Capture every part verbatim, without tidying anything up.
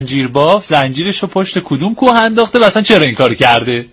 زنجیرباف زنجیرشو پشت کدوم کوه انداخته و اصلا چرا این کار کرده؟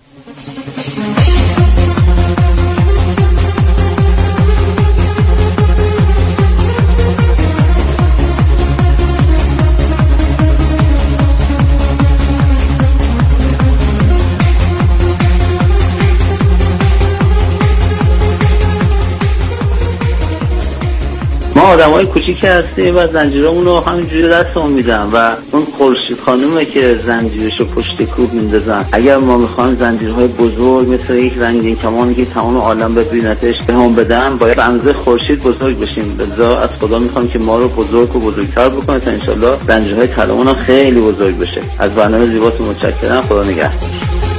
ما آدمای کوچیکی هستیم و زنجیرامون رو همینجوری دستمون میدن و اون خورشید خانومه که زنجیرشو پشت کوه میندازن. اگر ما میخوایم زنجیرهای بزرگ مثل یک رنگین کمانی که تمام عالم ببینتش بهمون بدن، باید به اندازه خورشید بزرگ بشیم. لذا از خدا میخوام که ما رو بزرگ و بزرگتر بکنه تا انشالله زنجیرهای طلایمون خیلی بزرگ بشه. از برنامه زیباتون متشکرم. خدا نگهدار.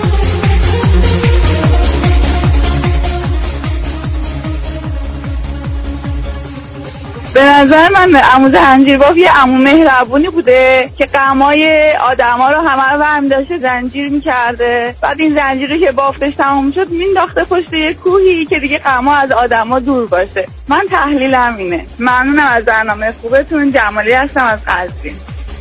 به نظر من عمو زنجیرباف یه عمو مهربونی بوده که غمای آدما رو همه رو برمی داشته زنجیر میکرده. بعد این زنجیری که بافتش تمام شد مینداخته پشت یه کوهی که دیگه غما از آدما دور باشه. من تحلیلم اینه. ممنونم از برنامه خوبتون. جمالی هستم از قزوین.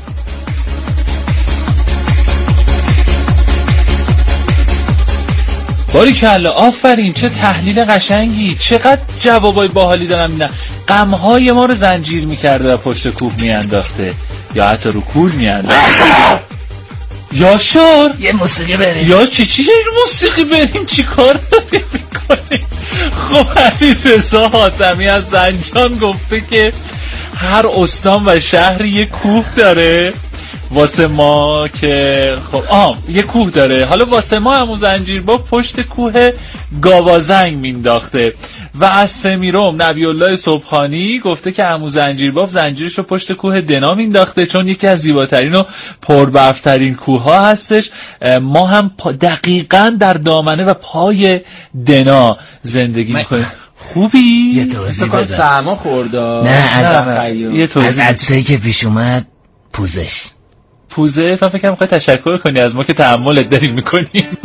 باریکلا، آفرین، چه تحلیل قشنگی، چقدر جوابای باحالی دارم میدن. غمهای ما رو زنجیر میکرده و پشت کوه میانداخته یا حتی رو کول میانداخته. یا شور یه موسیقی بریم. یا چی چی موسیقی بریم؟ چی کار داریم میکنیم؟ خب علیرضا حاتمی از زنجان گفته که هر استان و شهری یه کوه داره واسه ما که خب آه یه کوه داره. حالا واسه ما عمو زنجیرباف پشت کوه گاوازنگ مینداخته. و از سمیروم نبی الله صبحانی گفته که عمو زنجیرباف زنجیرشو پشت کوه دنا مینداخته چون یکی از زیباترین و پربرفترین کوه ها هستش. ما هم دقیقاً در دامنه و پای دنا زندگی میکنیم. خوبی؟ یه توضیح بده. سرما خورده. نه از یه توضیح. از عدسایی که پیش اومد پوزش پوزه. من فکرم میخوای تشکر کنی از ما که تحملت داریم میکنیم.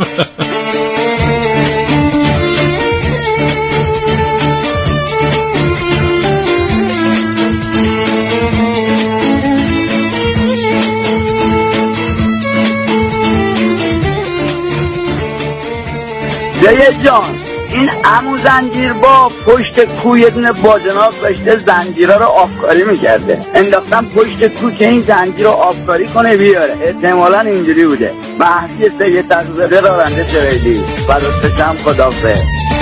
زید جان، این عمو زنجیرباف پشت کوه یه دونه باجناق داشته زنجیرها رو آبکاری میکرده. انداختن پشت کوه که این زنجیر رو آبکاری کنه بیاره. احتمالاً اینجوری بوده. محضی سید تقصیده راننده تریلی و دوستشم خدافظ.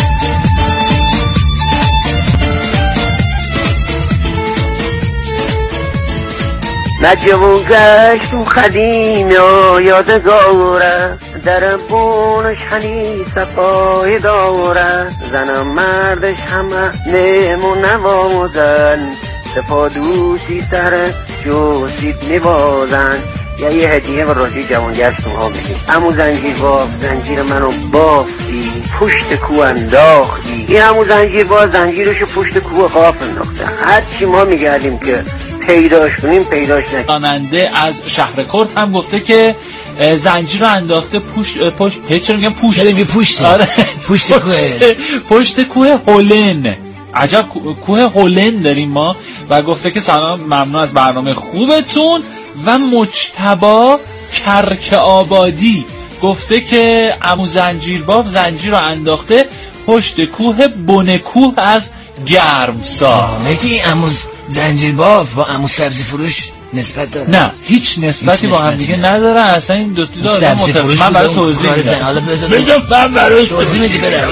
نجمون گشت و خدیم یا یادگاره در بونش هنی صفای داره زنم مردش همه نمون نوازن صفا دوستی سر جوسید میوازن. یا یه هدیه به راجی جوانگرشتون ها بگیم. عمو زنجیرباف زنجیر منو بافتی پشت کوه انداختی. این عمو زنجیرباف زنجیرشو پشت کوه قاف انداخته. هرچی ما میگردیم که پیداش کنیم پیداش نکنیم. راننده از شهر کرد هم گفته که زنجیر رو انداخته پشت پشت پیچر میگم پشت میگه پشت آره پشت کوه پشت کوه هولن. عجب کوه هولن داریم ما. و گفته که سلام، ممنون از برنامه خوبتون. و مجتبی کرک آبادی گفته که عمو زنجیرباف زنجیر رو انداخته پشت کوه بنکوه از گرمسا. میگی عمو زنجیرباف با عمو سبزی فروش نسبت داره؟ نه، هیچ نسبتی با هم دیگه نداره. اصلا این دو تا داره متفاوت. من برای توضیح میدم. حالا بذار من برای توضیح میدی بده.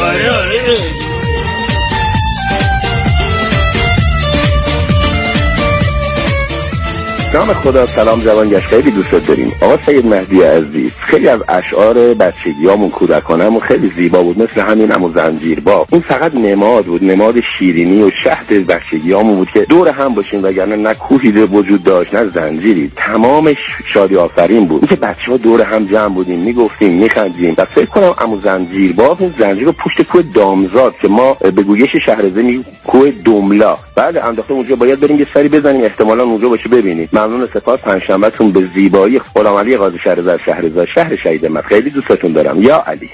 نام خدا. سلام جوانگش، خیلی دوست داریم. آقا سید مهدی عزیز، خیلی از اشعار بچگیامون کودکانمون خیلی زیبا بود، مثل همین عمو زنجیرباف. این فقط نماد بود، نماد شیرینی و شهد بچگیامون بود که دور هم باشیم، وگرنه نه کوهی وجود داشت نه زنجیری. تمامش شادی آفرین بود. اینکه بچه‌ها دور هم جمع بودیم، میگفتیم، میخندیم. و فکر کنم عمو زنجیرباف این زنجیر رو پشت کوه دامزاد که ما به گویش شهرزه میگیم کوه دملا، بعد انداخته اونجا. باید بریم یه سری بزنیم، احتمالاً اونجا باشه ببینید. ممنون، سپاس. پنجشنبهتون به زیبایی. غلام علی قاضی شهرزاد شهرزاد شهر شهید من. خیلی دوستتون دارم. یا علی.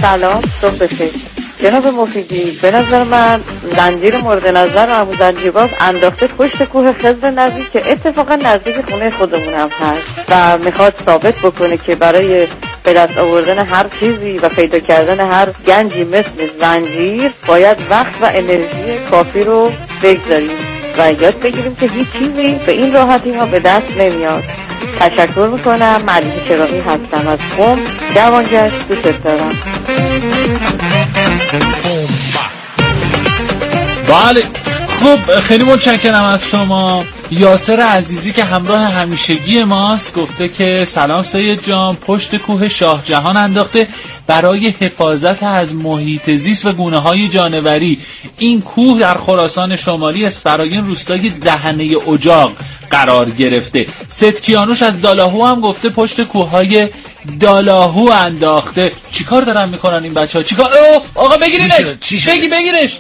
سلام، صبح بخیر. جناب مفیدی، به نظر من زنجیر مورد نظر عمو زنجیرباف انداخته پشت کوه خضر نزدیک که اتفاقا نزدیک خونه خودمون هم هست و میخواد ثابت بکنه که برای به دست آوردن هر چیزی و پیدا کردن هر گنجی مثل زنجیر باید وقت و انرژی کافی رو بگذاریم و یاد بگیریم که هیچ چیزی به این راحتی ما به دست نمیاد. تشکر میکنم. ملیحه چراغی هستم از قم، جوانگشت. دوست دارم. بله خب خیلی متشکرم از شما. یاسر عزیزی که همراه همیشگی ماست گفته که سلام سید جان، پشت کوه شاه جهان انداخته برای حفاظت از محیط زیست و گونه‌های جانوری. این کوه در خراسان شمالی اسفراین روستای دهنه اجاق قرار گرفته. ستکیانوش از دالاهو هم گفته پشت کوههای دالاهو انداخته. چیکار دارن میکنن این بچه‌ها؟ چیکار؟ آقا بگیرینش، بگی بگیرش.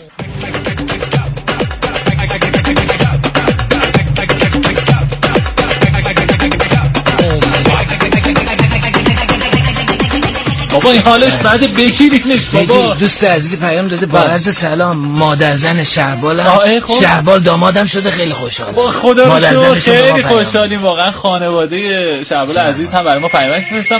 بابا این حالش بعد بگیرینش بابا. دوست عزیزی پیام داده با عرض سلام، مادر زن شهبالم شهبال دامادم شده، خیلی خوشحالم. خدا رو شکر خیلی خوشحالیم واقعا. خانواده شهبال عزیز هم برای ما پیام فرستادن.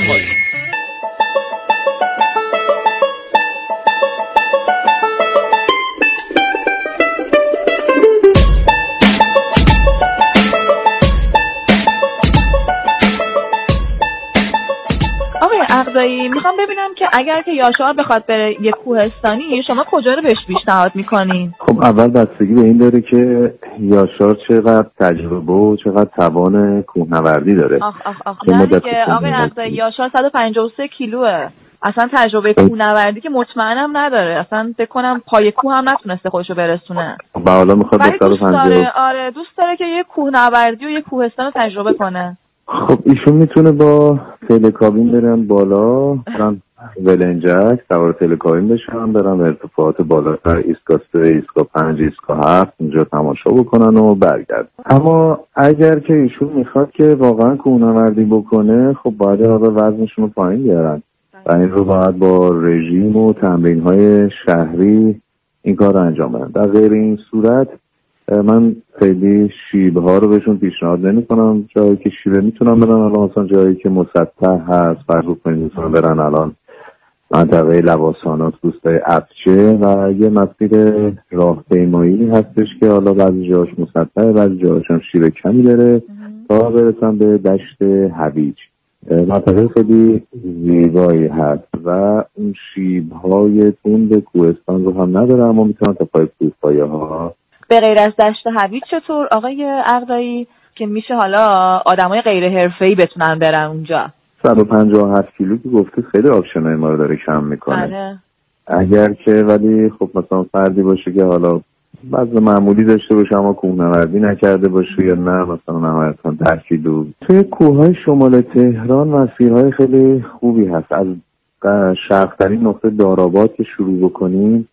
عقدایی میخوام ببینم که اگر که یاشار بخواد بره یه کوهستانی شما کجا رو بهش پیشنهاد میکنین؟ خب اول بستگی به این داره که یاشار چقدر تجربه و چقدر توان کوهنوردی داره. آخ آخ آخ نه دیگه آقای عقدایی، یاشار صد و پنجاه و سه کیلوه، اصلا تجربه کوهنوردی که مطمئنم نداره، اصلا فکر کنم پای کوه هم نتونسته خودشو برسونه. با حالا میخواد صد و پنجاه. آره دوست داره که یه کوهنوردی و یه کوهستان رو تجربه کنه. خب ایشون میتونه با تلکابین برن بالا، برن ولنجک سوار تلکابین بشن، برن ارتفاعات بالاتر ایسکا سه، ایسکا پنج، ایسکا هفت اینجا تماشا بکنن و برگرد. اما اگر که ایشون میخواد که واقعا کوهنوردی بکنه، خب باید وزنشون رو پایین بیارن و این رو باید با رژیم و تمرین‌های شهری این کار رو انجام بدن. در غیر این صورت من خیلی شیبه ها رو بهشون پیشنهاد نمی کنم. جایی که شیبه میتونم برن، الان مثلا جایی که مسطح هست فرض کنید میتونم برن الان منطقه لواسانات، روستای افچه و یه مسیر راهپیمایی هستش که حالا بعضی جاهاش مسطحه بعضی جاهاش هم شیبه کمی داره تا برسن به دشت هویج. منطقه خیلی زیبایی هست و اون شیب های تند کوهستان رو هم نداره، اما میتونن تا پای کوهپایه ها. به غیر از دشت هویج چطور آقای عقدایی که میشه حالا آدمای غیر حرفه‌ای بتونن برن اونجا؟ صد و پنجاه و هفت کیلو که گفته خیلی آپشنای ما رو داره کم میکنه. بله. اگر که ولی خب مثلا فردی باشه که حالا وزن معمولی داشته باشه اما کوهنوردی نکرده باشه یا نه مثلا نهایتاً ده کیلو، توی کوههای شمال تهران مسیرهای خیلی خوبی هست. از شرق‌ترین نقطه داراباد که شروع بکنیم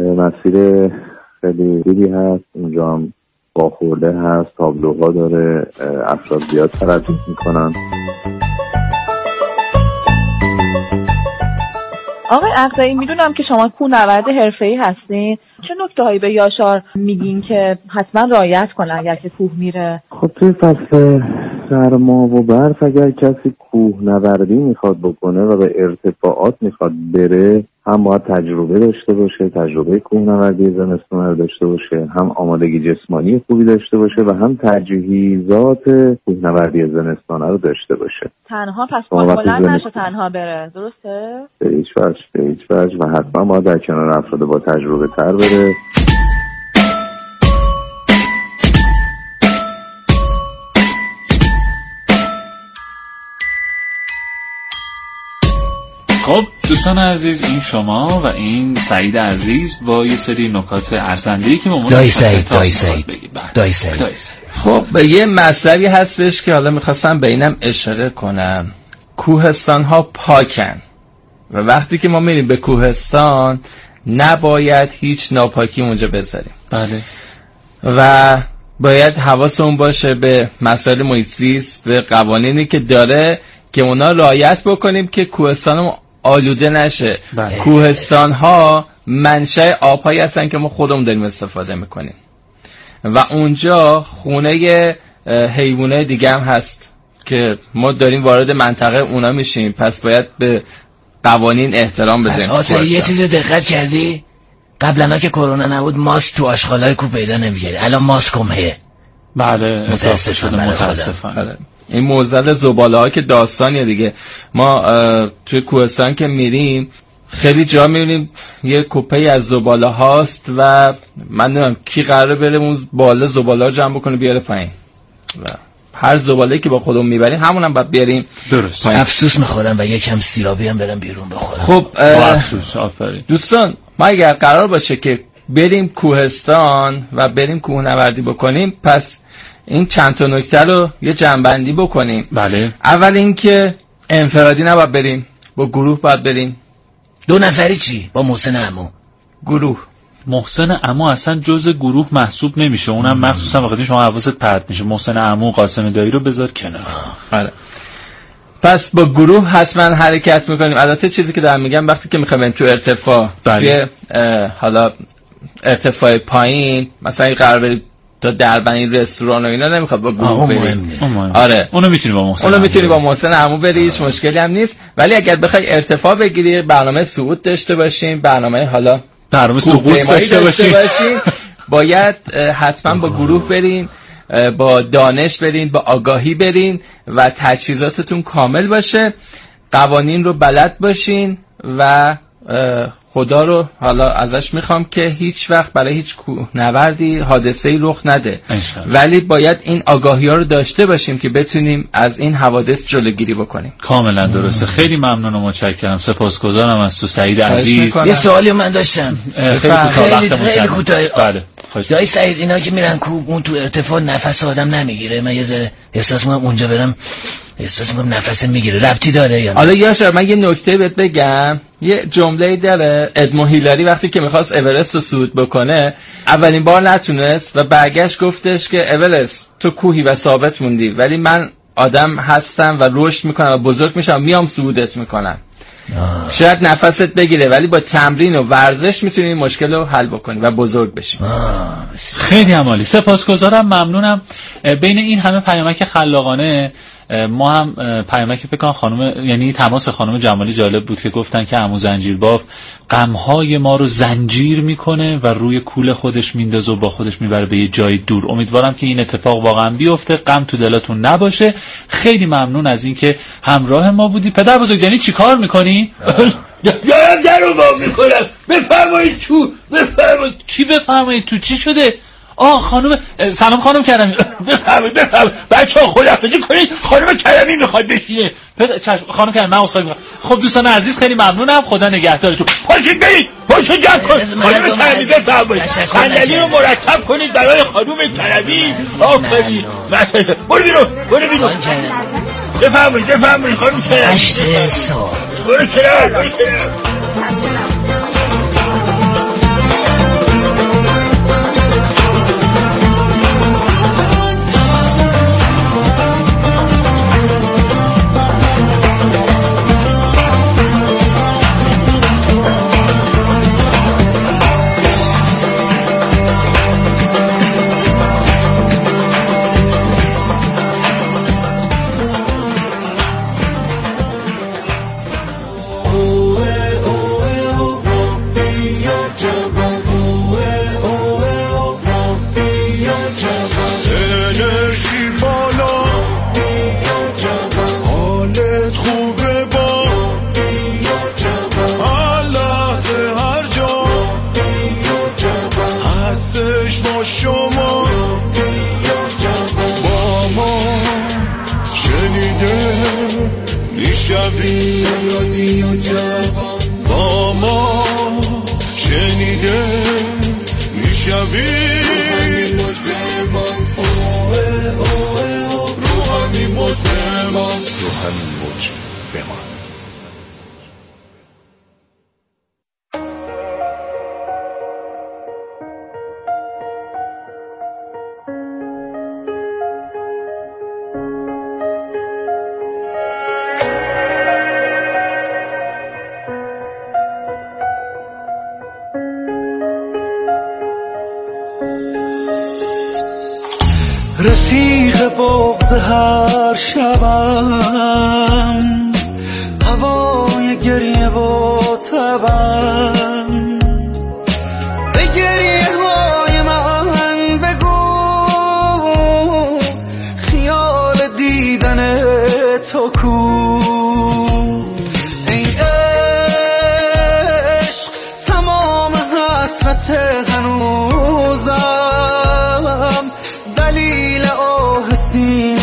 مسیر خیلی خوبی هست، اونجا هم باخورده هست، تابلوها داره، افراد زیاد تردد میکنن. آقای عقدایی میدونم که شما کوهنورد حرفه‌ای هستین، چه نکته هایی به یاشار میگین که حتما رعایت کنه اگر که کوه میره؟ خب توی فصل سرما و برف اگر کسی کوهنوردی میخواد بکنه و به ارتفاعات میخواد بره، هم باید تجربه داشته باشه، تجربه کوهنوردی زمستان رو داشته باشه، هم آمادگی جسمانی خوبی داشته باشه و هم تجهیزات کوهنوردی زمستان رو داشته باشه. تنها پس بلند نشه تنها بره، درسته؟ به هیچ وجه، به هیچ وجه و حتما باید در کنار افراد با تجربه تر بره. خب دوستان عزیز، این شما و این سعید عزیز با یه سری نکات ارزنده‌ای که ممکنه دای سعید دای سعید دای سعید خب یه مطلبی هستش که حالا میخواستم به اینم اشاره کنم. کوهستان ها پاکن و وقتی که ما میریم به کوهستان نباید هیچ ناپاکی اونجا بذاریم. بله. و باید حواسمون باشه به مسائل محیط زیست، به قوانینی که داره که اونا رعایت بکنیم که کوهستان آلوده نشه. بله. کوهستان ها منشأ آبهایی هستن که ما خودمون داریم استفاده میکنیم و اونجا خونه حیوانات دیگه هم هست که ما داریم وارد منطقه اونا میشیم، پس باید به قوانین احترام بذاریم. آسه یه چیز دقت کردی؟ قبلا که کرونا نبود ماسک تو آشغالای کو پیدا نمی‌کردی، الان ماسک هم هه. بله اضافه شده متاسفانه. این موزل زباله ها که داستانیه دیگه. ما توی کوهستان که میریم خیلی جا میبینیم یه کوپه از زباله هاست و من نمیدونم کی قراره بره اون بالا زباله ها جمع بکنه بیاره پایین و هر زباله‌ای که با خودمون میبریم همون هم باید بیاریم. درست. افسوس میخورم و یکم سیرابی هم برم بیرون بخورم. خب افسوس. آفرین. دوستان ما اگر قرار باشه که بریم کوهستان و بریم کوهنوردی بکنیم، پس این چند تا نکته رو یه جمع‌بندی بکنیم. بله. اول اینکه انفرادی نباید بریم، با گروه باید بریم. دو نفری چی؟ با محسن عمو. گروه. محسن عمو اصلا جزء گروه محسوب نمیشه، اونم مخصوصا وقتی شما حواست پرت میشه. محسن عمو قاسم دایی رو بذار کنار. آره. پس با گروه حتما حرکت میکنیم. البته چیزی که دارم میگم وقتی که میخوایم تو ارتفاع، بله. توی حالا ارتفاع پایین مثلا قرار بریم تا دربند رستوران و اینا نمیخواد با گروه بریم. آره اونو میتونی با محسن اونو میتونی با محسن عمو بری، هیچ مشکلی هم نیست. ولی اگر بخوای ارتفاع بگیری، برنامه صعود داشته باشیم، برنامه حالا برنامه سقوط داشته باشیم، باید حتما با گروه برین، با دانش برین، با آگاهی برین و تجهیزاتتون کامل باشه، قوانین رو بلد باشین و خدا رو حالا ازش میخوام که هیچ وقت برای هیچ کوهنوردی حادثه‌ای رخ نده، ولی باید این آگاهی ها رو داشته باشیم که بتونیم از این حوادث جلوگیری بکنیم. کاملا درسته. خیلی ممنون و متشکرم. سپاسگزارم از تو سعید عزیز. یه سوالی من داشتم خیلی کوتاه وقت خیلی کوتاه. بله دایی سعید، اینا که میرن کوه اون تو ارتفاع نفس آدم نمیگیره؟ من یه ذره احساس میکنم اونجا برم احساس میکنم نفس میگیره، ربطی داره یا نه؟ حالا یاشار من یه نکته بهت بگم. یه جمله داره ادمو هیلاری وقتی که میخواست اورست رو صعود بکنه، اولین بار نتونست و برگشت گفتش که اورست تو کوهی و ثابت موندی، ولی من آدم هستم و رشد میکنم و بزرگ میشم، میام صعودت میکنم. شاید نفست بگیره ولی با تمرین و ورزش میتونی این مشکل رو حل بکنی و بزرگ بشی. خیلی عالی. سپاسگزارم، ممنونم. بین این همه پیامک خلاقانه ما هم پیامک فکر کنم خانم، یعنی تماس خانم جمالی جالب بود که گفتن که عمو زنجیرباف غم‌های ما رو زنجیر میکنه و روی کول خودش میندازه و با خودش میبره به یه جای دور. امیدوارم که این اتفاق واقعا بیفته، غم تو دلتون نباشه. خیلی ممنون از این که همراه ما بودی. پدر بزرگ یعنی چی کار میکنی؟ دارم در رو با میکنم. بفرمایید تو، بفرمایید. کی بفرمایید تو؟ چی شده؟ آه خانم، سلام خانم کرمی. بفرمایید بفرمایید بچه ها خداحافظی کنید، خانم کرمی میخواد بشینه. خانم کرمی من عذرخواهی میکنم. خب دوستان عزیز خیلی ممنونم، خدا نگهدارتون. پاشید برید، پاشو جمع کن. خانم کرمی بفرمایید صندلی رو مرتب کنید برای خانم کرمی. آفرین. برو بیرون، برو بیرون. بفرمایید بفرمایید خانم کرمی. هشت سال برو کنار، برو کنار. رفیق بغض هر شبم، هوای گریه و تبم. به گریه های من بگو خیال دیدن تو کو. ای عشق تمام حسرت هنوزم، دلیل آه سینه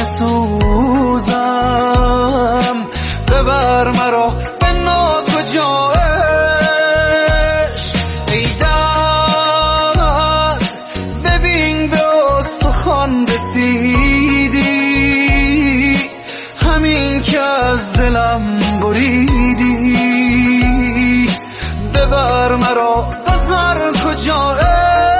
سوزم. ببر مرا به ناکجا عشق. ای درد ببین به استخوان رسیدی، همین که از دلم بریدی. ببر مرا به هر کجا عشق.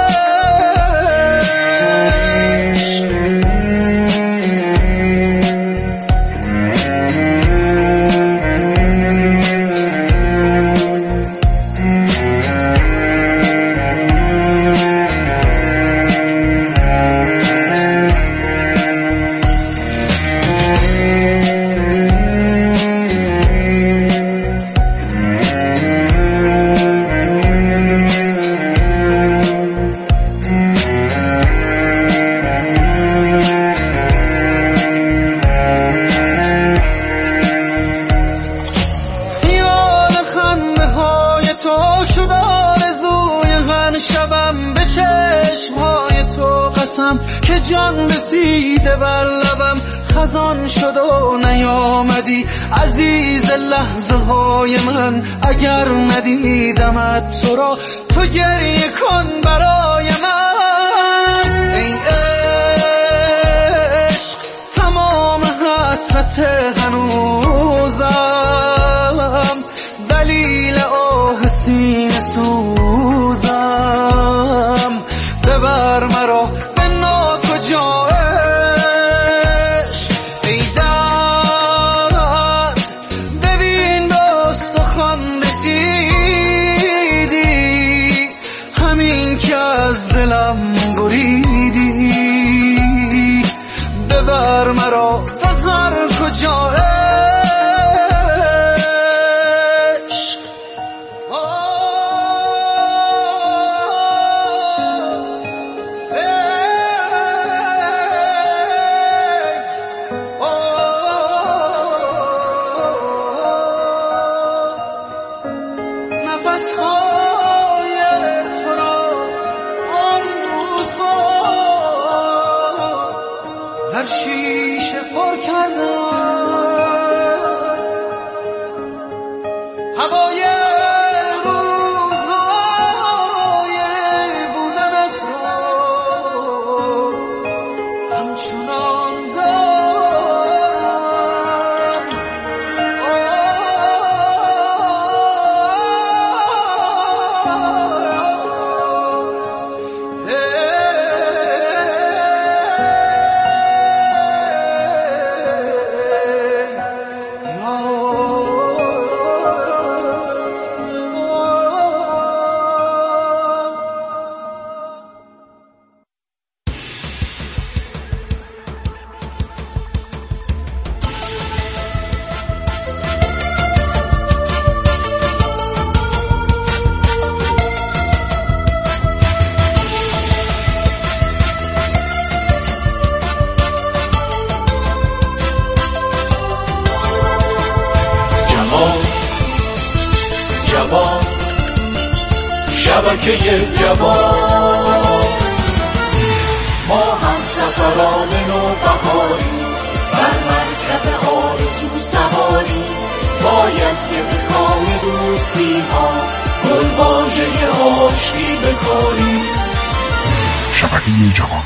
که جان رسیده بر لبم، خزان شد و نیامدی عزیز لحظه های من. اگر ندیدمت تو را تو گریه کن برای من. ای عشق تمام حسرت هنوزم، دلیل آه سینه سوزم. ببر مرا به ناکجا عشق. ای درد ببین به استخوان رسیدی، همین که از دلم بریدی. ببر مرا به هر کجا عشق. در شیشه پر کردم هوای روزهای بودنت را، همچنان دارم. شبکه جوان، ما هم سفران نوبهاری، بر مرکب آرزو سواری. باید که به کام دوستی ها گل واژه آشتی بکاری. شبکه جوان.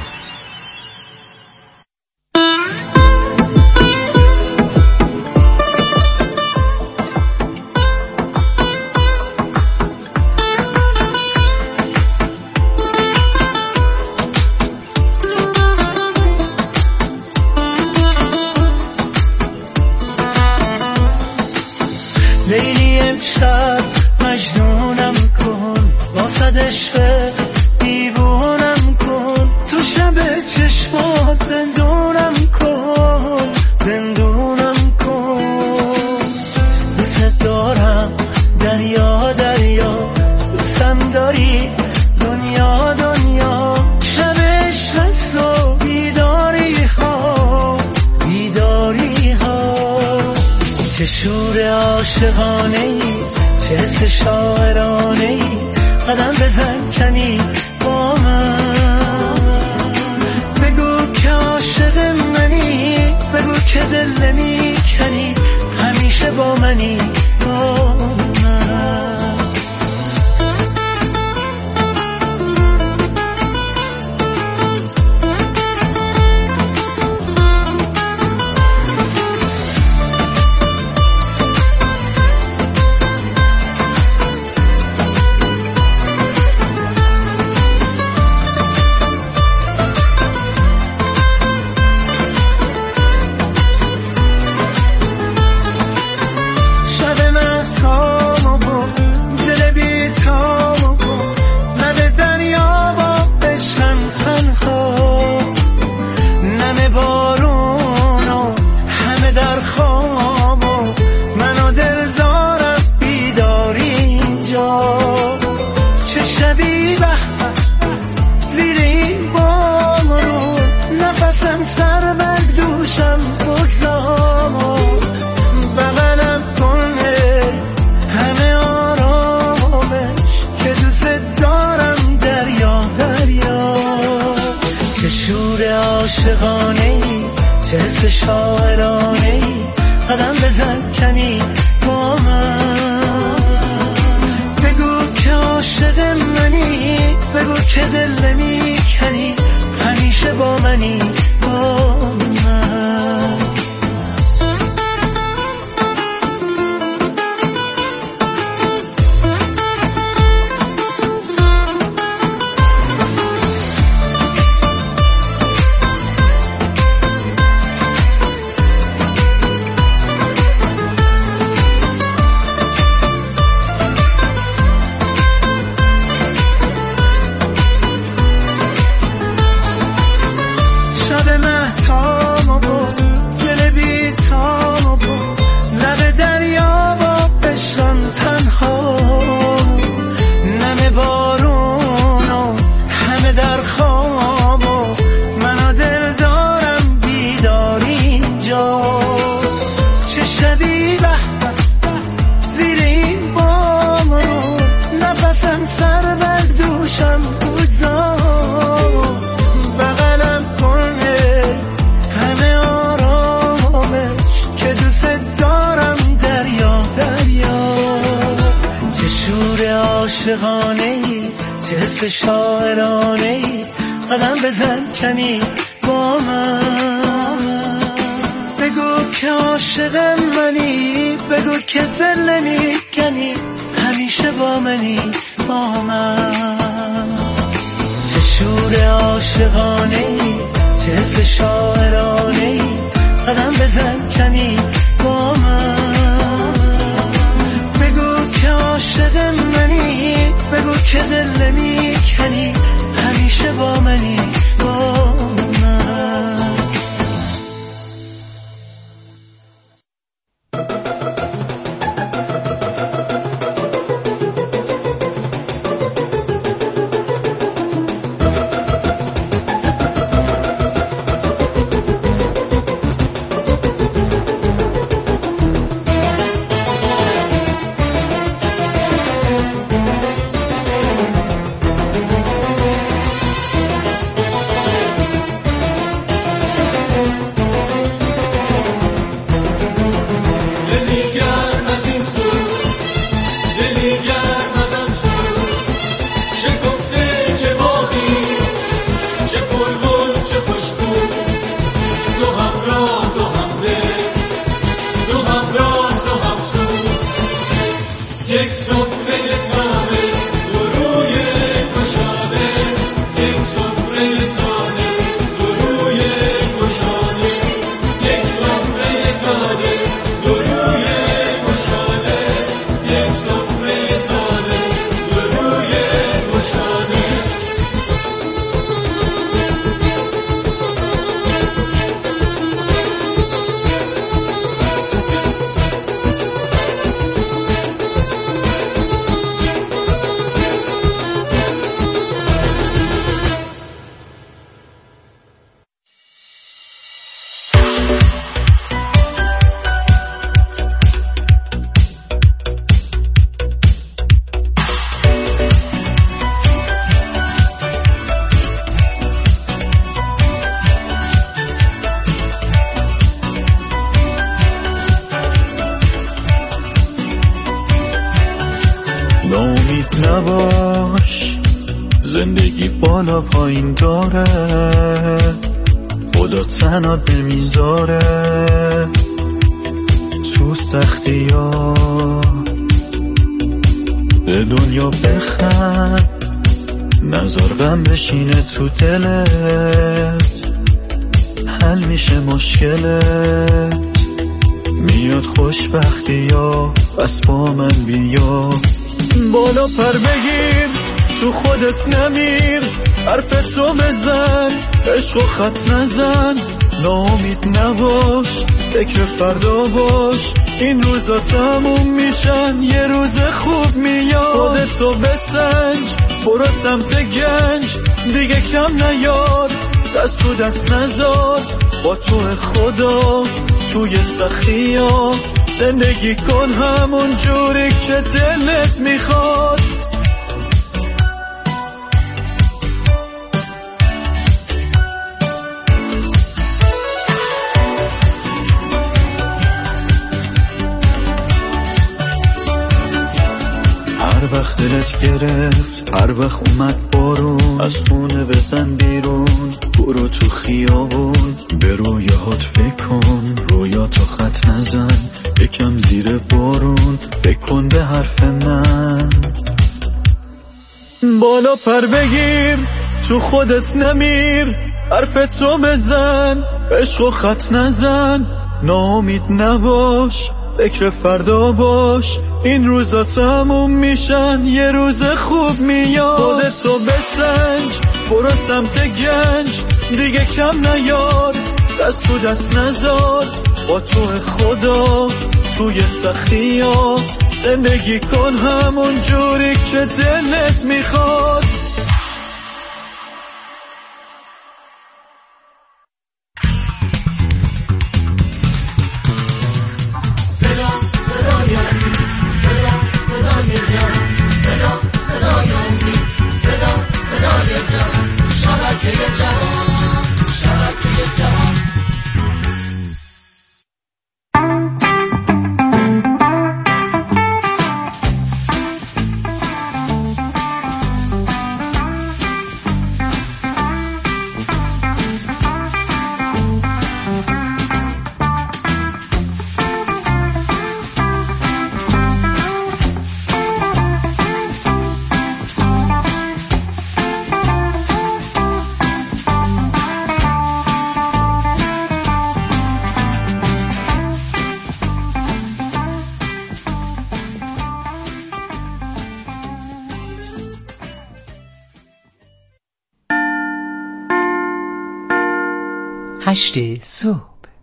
لیلی امشب مجنونم کن، واسد عشق دیوونم کن. تو شب عاشقانه ای، چه حس شاعرانه ای، قدم بزن کمی با من. بگو که عاشق منی، بگو که دل نمی کنی، همیشه با منی با من. حس شاعرانه ای، قدم بزن کمی با من. بگو که عاشق منی، بگو که دل نمی کنی، همیشه با منی با من. عاشقانه ای، چه حس شاعرانه ای، قدم بزن کمی با من. بگو که عاشق منی، بگو که دل نمی کنی، همیشه با منی با من. چه شور عاشقانه ای، چه حس شاعرانه ای، قدم بزن کمی با من. بگو که عاشق منی، بگو که دل نمی کنی، همیشه با منی با من. ناامید نباش، زندگی بالا پایین داره، خدا تنات نمیذاره تو سختی ها. به دنیا بخند، نذار غم بشینه تو دلت، حل میشه مشکلت، میاد خوشبختی ها، بس با من بیا. بالا پر بگیر، تو خودت نمیر، حرف تو بزن، عشق و خط نزن، ناامید نباش، فکر فردا باش، این روزا تموم میشن، یه روز خوب میاد. خودتو بسنج، برو سمت گنج، دیگه کم نیار، دست تو دست نزار، با تو خدا توی سختی ها. زندگی کن همون جوری که دلت میخواد. هر وقت دلت گرفت، هر وقت اومد بارون، از خونه بزن بیرون، برو تو خیابون، به رویاهات فکر کن، رویاتو خط نزن، یکم زیر بارون، فکر کن به حرف من. بالا پر بگیر، تو خودت نمیر، حرف تو بزن، عشق و خط نزن، ناامید نباش، فکر فردا باش، این روزا تموم میشن، یه روز خوب میاد. خودتو بسنج، برو سمت گنج، دیگه کم نیار، دست تو دست نزار، با تو خدا توی سختی ها. زندگی کن همون جوری که دلت میخواد. هشت صبح.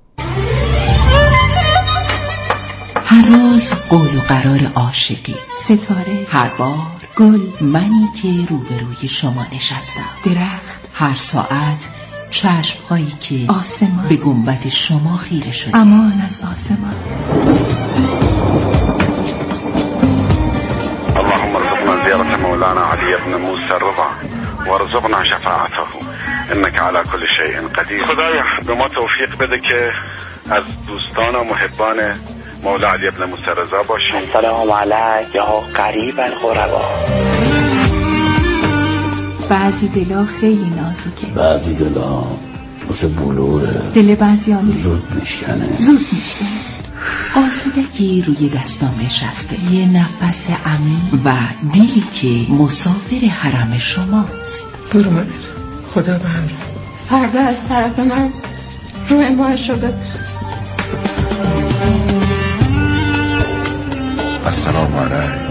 هر روز قول و قرار عاشقی، ستاره، هر بار گل، منی که روبروی شما نشستم، درخت، هر ساعت چشم‌هایی که آسمان به گنبد شما خیره شده. امان از آسمان. اللهم ارزقنا زيارة مولانا علي بن موسى الرضا وارزقنا شفاعته انك على كل شيء قدیر. خدایا به ما توفیق بده که از دوستان و محبان مولا علی بن موسی رضا باشیم. سلام علیک یا قریب الغربا. بعضی دلا خیلی نازکه، بعضی دلا مثل بلوره، دل بعضیان زود میشکنه زود میشکنه. قاصدکی روی دستام نشسته، یه نفس عمیق و دیلی که مسافر حرم شماست. برو مادر، خدا به همراه. فردا از طرف من روی ماهش رو ببوس. السلام علیکم.